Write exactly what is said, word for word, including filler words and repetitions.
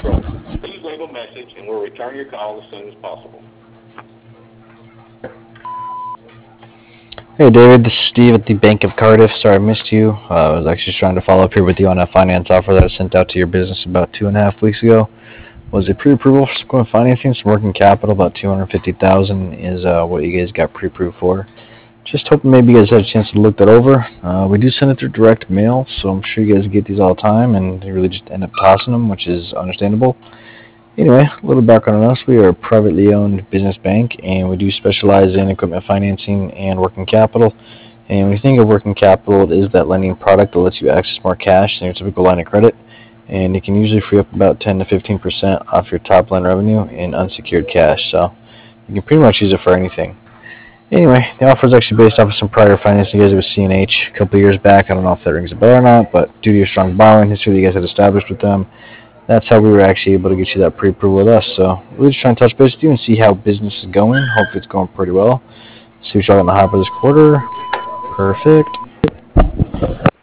Please leave a message and we'll return your call as soon as possible. Hey David, this is Steve at the Bank of Cardiff. Sorry I missed you. Uh, I was actually trying to follow up here with you on a finance offer that I sent out to your business about two and a half weeks ago. Was a pre-approval for some financing, some working capital, about two hundred fifty thousand dollars is uh, what you guys got pre-approved for. Just hoping maybe you guys had a chance to look that over. Uh, we do send it through direct mail, so I'm sure you guys get these all the time and they really just end up tossing them, which is understandable. Anyway, a little background on us. We are a privately owned business bank, and we do specialize in equipment financing and working capital. And when you think of working capital, it is that lending product that lets you access more cash than your typical line of credit. And it can usually free up about ten to fifteen percent off your top line revenue in unsecured cash. So you can pretty much use it for anything. Anyway, the offer is actually based off of some prior financing you guys with C N H a couple of years back. I don't know if that rings a bell or not, but due to your strong borrowing history that you guys had established with them, that's how we were actually able to get you that pre-approval with us. So we're just trying to touch base with you and see how business is going. Hopefully it's going pretty well. See what y'all got in the hopper this quarter. Perfect.